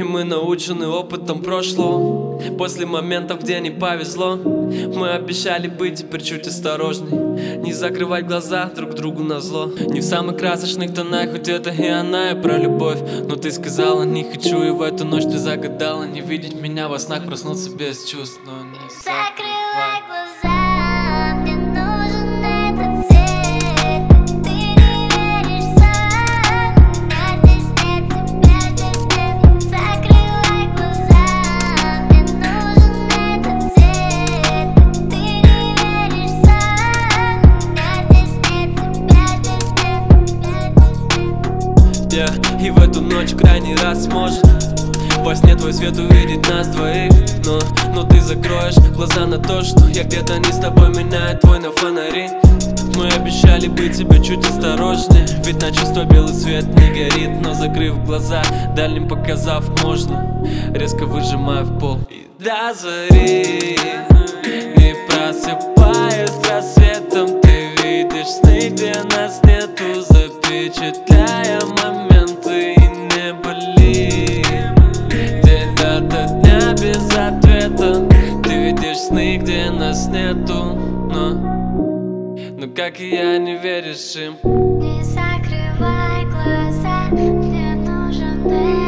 И мы научены опытом прошлого. После моментов, где не повезло, мы обещали быть теперь чуть осторожней, не закрывать глаза друг другу назло. Не в самых красочных тонах, хоть это и она, и про любовь. Но ты сказала, не хочу, и в эту ночь ты загадала не видеть меня во снах, проснуться без чувств. Но не закрывай глаза, мне нужен этот свет. Ты не веришь сам, меня здесь нет, тебя здесь нет. Закрывай глаза, мне нужен этот свет. Ты не веришь сам, меня здесь нет, тебя здесь нет. И в эту ночь крайний раз может во сне твой свет увидеть нас двоих. Но ты закроешь глаза на то, что я где-то не с тобой, меняет твой на фонари. Мы обещали быть тебе чуть осторожнее, ведь на чувство белый свет не горит. Но закрыв глаза, дальним показав можно, резко выжимая в пол. И до зари, не просыпаясь с рассветом, ты видишь сны, где нас нету, запечатляя моменты и не болит. День ото дня без ответа, ты видишь сны, где нас нету, но как и я не веришь им. Не закрывай глаза, мне нужен